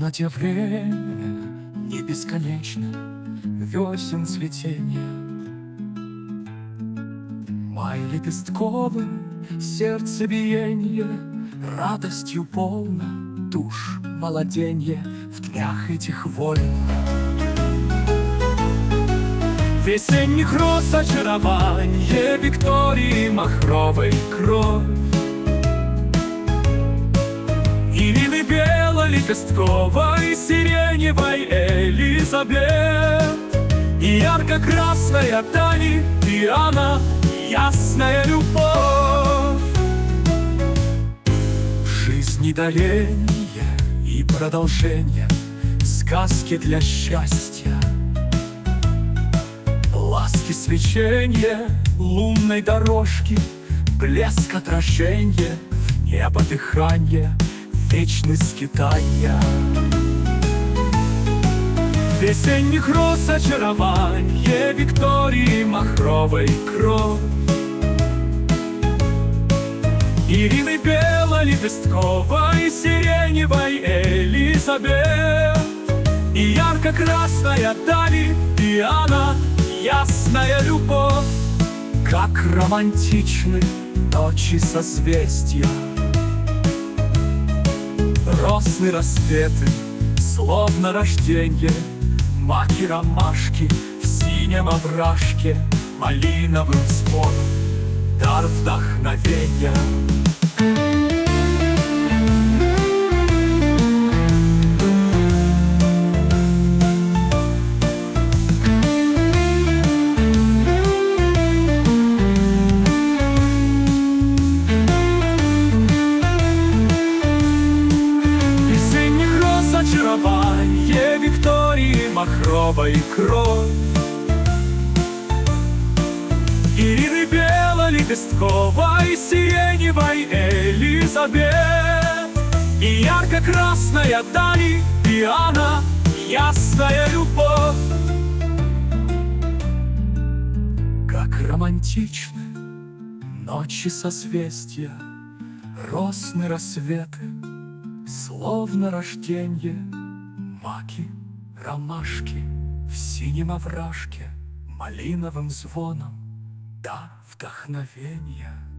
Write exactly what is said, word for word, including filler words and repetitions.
темноте время не бесконечно, весен цветение. Май лепестковым сердцебиенье, радостью полно душ молоденье в днях этих войн. Весенних роз очарование Виктории махровой кровь. И вины бело-лепестковой сиреневой Элизабет, и ярко-красная Дани Диана, ясная любовь. Жизни даренье и продолжение, сказки для счастья, ласки свечения лунной дорожки, блеск отраженья, в небо дыханье, вечность скитания. Весенних роз очарование Виктории махровой кровь. Ирины бело-лепестковой сиреневой Элизабет, и ярко-красная Дани Диана, ясная любовь. Как романтичны ночи созвездия, росны рассветы, словно рожденье, маки ромашки в синем овражке, малиновым звоном дар вдохновенья. Очарование Виктории махровой кровь. Ирины бело-лепестковой сиреневой Элизабет, и ярко-красная Дани Диана, ясная любовь. Как романтичны ночи созвездия, росны рассветы, словно рожденье, маки, ромашки в синем овражке, малиновым звоном дар вдохновенья.